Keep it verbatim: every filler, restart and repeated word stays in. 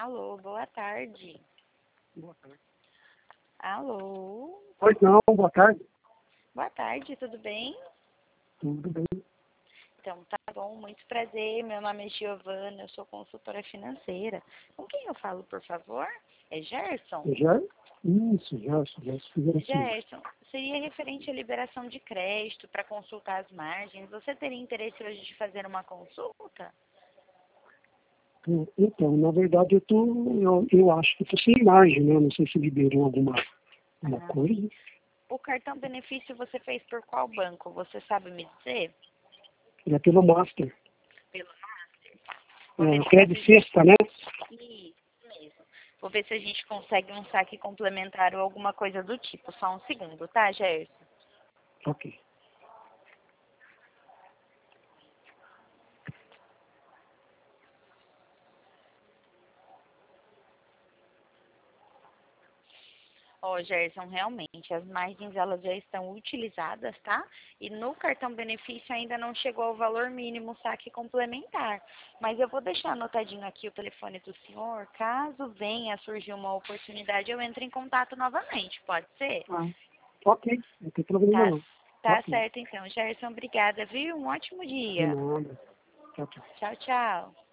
Alô, boa tarde. Boa tarde. Alô? Pois não, boa tarde. Boa tarde, tudo bem? Tudo bem. Então, tá bom, muito prazer. Meu nome é Giovana, eu sou consultora financeira. Com quem eu falo, por favor? É Gerson? Já? Isso, já, já fizeram assim. Gerson, seria referente à liberação de crédito para consultar as margens. Você teria interesse hoje de fazer uma consulta? Então, na verdade, eu, tô, eu, eu acho que estou sem margem, né? Não sei se liberou alguma, alguma Ah, coisa. o cartão benefício você fez por qual banco? Você sabe me dizer? É pelo Master. Pelo Master. Vou ver É, se crédito sexta, né? Isso mesmo. Vou ver se a gente consegue um saque complementar ou alguma coisa do tipo. Só um segundo, tá, Gerson? Ok. Ó, Gerson, realmente, as margens elas já estão utilizadas, tá? E no cartão benefício ainda não chegou ao valor mínimo saque complementar. Mas eu vou deixar anotadinho aqui o telefone do senhor. Caso venha a surgir uma oportunidade, eu entro em contato novamente, pode ser? Ah, ok, não tem problema Tá, não. tá Ok, certo então. Gerson, obrigada, viu? Um ótimo de dia. nada. Tchau, tchau. Tchau, tchau.